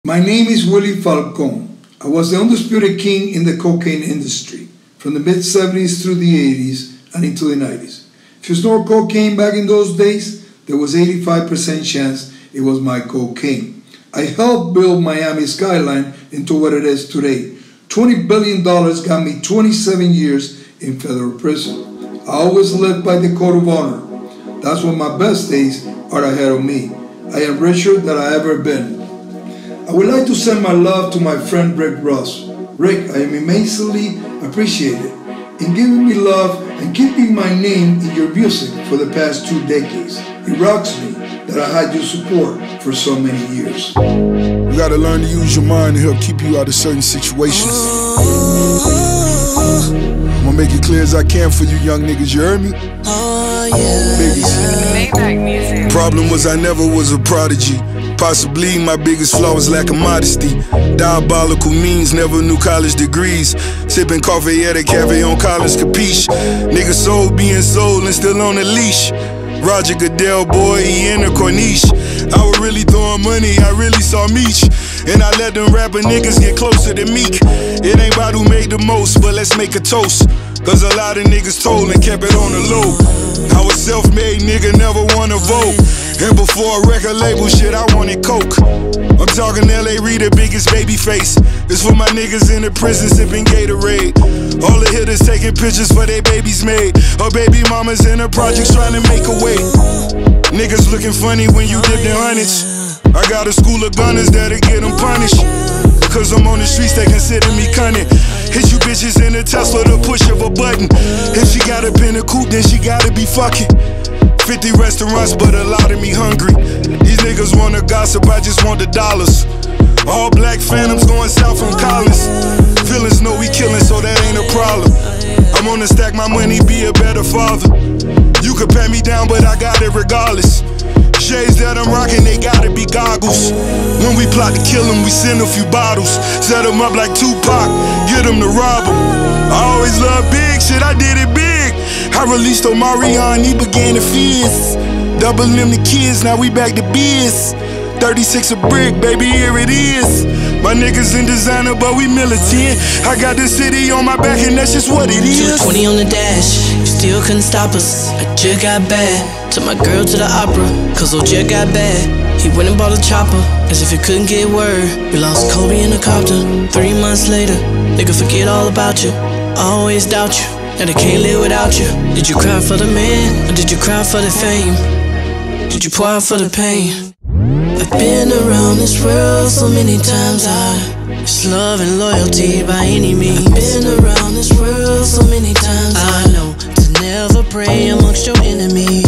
My name is Willie Falcon. I was the undisputed king in the cocaine industry from the mid-70s through the 80s and into the 90s. If you snort cocaine back in those days, there was 85% chance it was my cocaine. I helped build Miami skyline into what it is today. $20 billion got me 27 years in federal prison. I always lived by the code of honor. That's when my best days are ahead of me. I am richer than I ever been. I would like to send my love to my friend Rick Ross. Rick, I am immensely appreciated in giving me love and keeping my name in your music for the past 2 decades. It rocks me that I had your support for so many years. You gotta learn to use your mind to help keep you out of certain situations. I'm gonna make it clear as I can for you young niggas, you heard me? Maybach music. Problem was I never was a prodigy. Possibly my biggest flaw was lack of modesty. Diabolical means, never knew college degrees. Sipping coffee at a cafe on college, capiche. Nigga soul being sold and still on a leash. Roger Goodell, boy, he in a Corniche. I was really throwing money, I really saw Meech. And I let them rapper niggas get closer to Meek. It ain't about who made the most, but let's make a toast. Cause a lot of niggas told and kept it on the low. I was self-made, nigga, never wanna vote. And before a record label shit, I wanted coke. I'm talking L.A. Reader, biggest baby face. It's for my niggas in the prison sipping Gatorade. All the hitters taking pictures for their babies made. Or baby mamas in the projects trying to make a way. Niggas looking funny when you dip their hundreds. I got a school of gunners that'll get them punished. Cause I'm on the streets, they consider me cunning. Hit you bitches in a Tesla, the push of a button. If she got up in a coupe, then she gotta be fucking. 50 restaurants, but a lot of me hungry. These niggas wanna gossip, I just want the dollars. All black phantoms going south from Collins. Feelings know we killing, so that ain't a problem. I'm gonna stack my money, be a better father. You could pat me down, but I got it regardless. Shades that I'm rocking, they gotta be goggles. When we plot to kill them, we send a few bottles. Set them up like Tupac, get them to rob them. I always love big shit, I did it big. I released Omarion, he began to fizz. Doubling them the kids, now we back to biz. 36 a brick, baby, here it is. My niggas in designer, but we militant. I got the city on my back and that's just what it is. 220 on the dash, you still couldn't stop us. I just got bad, took my girl to the opera. Cause Ojed got bad, he went and bought a chopper. As if he couldn't get word, we lost Kobe in a copter. 3 months later, nigga forget all about you. I always doubt you, and I can't live without you. Did you cry for the man, or did you cry for the fame? Did you pour out for the pain? I've been around this world so many times. It's love and loyalty by any means. I've been around this world so many times. I know to never pray amongst your enemies.